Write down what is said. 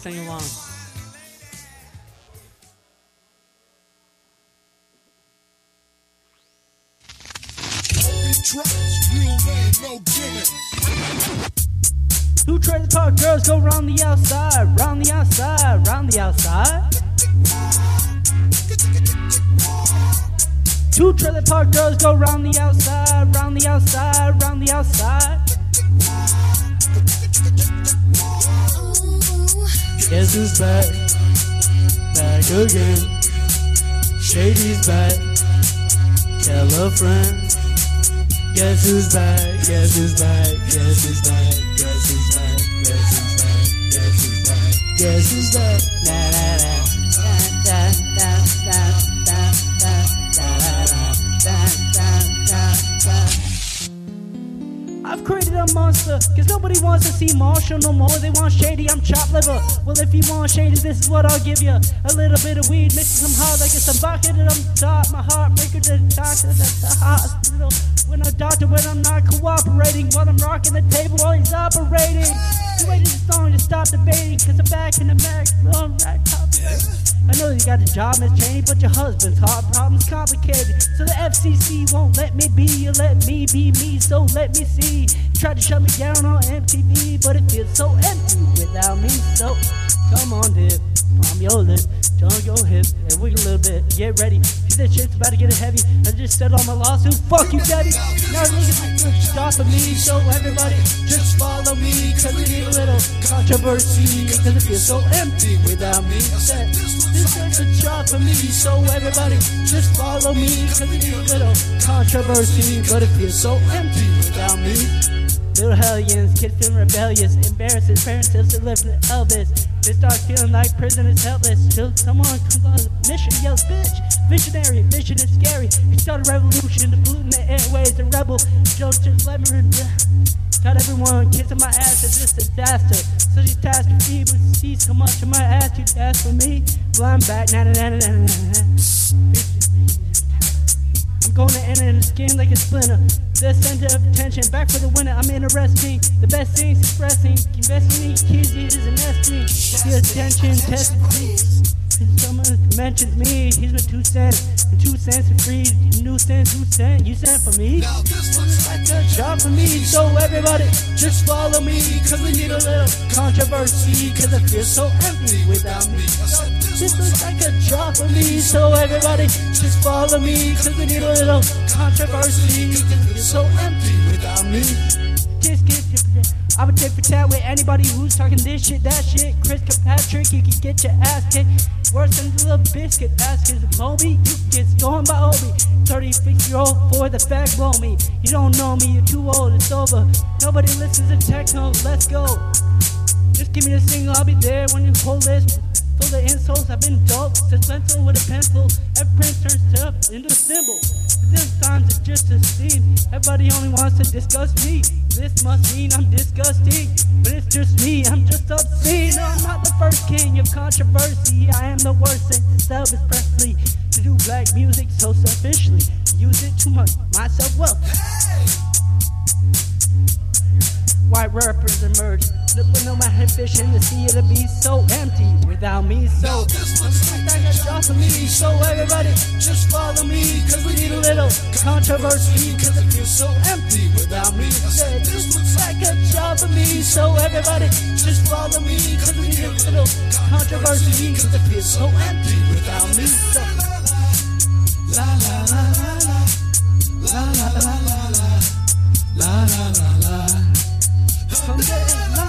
sing along. Two trailer park girls go round the outside, round the outside, round the outside. Two trailer park girls go round the outside, round the outside, round the outside. Guess who's back? Back again. Shady's back. Tell a friend. Guess who's back? Guess who's back? Guess who's back? Guess who's back? Guess who's back? Guess who's back? Guess who's back? Na na na na na na na na na na. I've created a monster, cause nobody wants to see Marshall no more. They want Shady, I'm chopped liver. Well, if you want Shady, this is what I'll give you. A little bit of weed, mixing some hard like it's a bucket and I'm top. My heartbreaker to the doctor, that's the hospital. When a doctor, when I'm not cooperating, while I'm rocking the table while he's operating. You waited this long to stop debating, cause I'm back in the back, I'm right top. I know you got a job, Miss Cheney, but your husband's heart problem's complicated. So the FCC won't let me be, you let me be me, so let me see. You tried to shut me down on MTV, but it feels so empty without me. So come on, dip, palm your lip, jump your hip, and wiggle a little bit, get ready. This shit's about to get heavy. I just settled on my lawsuit. Fuck you, daddy. Now niggas are stopping me, so everybody just follow me, cause we need a little controversy, cause it feels so empty without me. This is a job for me, so everybody just follow me, cause we need a little controversy, but it feels so empty without me. Little hellions, kids feeling rebellious, embarrassing parents still living in Elvis. They start feeling like prison is helpless till someone comes on a mission, yells bitch. Visionary, vision is scary. He started a revolution to polluting the airways. The rebel, Joe just let me got everyone kissing my ass. It's just a disaster. So she tasked to feed, but see so much of my ass. You asked for me. Well, I'm back. Na na na na na na. I'm going to enter in the skin like a splinter. The center of attention, back for the winner. I'm interesting. The best things expressing. Investing in kids, it is a nesting. The attention, testing me. Someone mentions me, here's my 2 cents. And 2 cents are free, new cents, who sent? You sent for me? This looks like a job for me, so everybody just follow me, cause we need a little controversy, cause it feels so empty without me. So this looks like a job for me, so everybody just follow me, cause we need a little controversy, cause it feels so empty without me. I would take for tat with anybody who's talking this shit, that shit. Chris Kirkpatrick, you can get your ass kicked. Worse than the little biscuit ass kids. Moby, you get stolen by Obi. 36-year-old for the fact, blow me. You don't know me, you're too old, it's over. Nobody listens to techno, let's go. Just give me the single, I'll be there when you pull this. Full of insults, I've been dope. Suspenso with a pencil. Every print turns stuff into a symbol. But then times it's just a scene. Everybody only wants to discuss me. This must mean I'm disgusting. But it's just me, I'm just obscene. No, I'm not the first king of controversy. I am the worst since Elvis Presley. To do black music so selfishly. Use it too much, myself well. White rappers emerge. But no matter fish in the sea, it'll be so empty without me. So this looks like a job for me, so everybody just follow me, cause we need a little controversy, cause it feels so empty without me. I said this looks like a job for me, so everybody just follow me, cause we need a little controversy, cause it feels so empty without me. So la la la la la la la la la la la la la.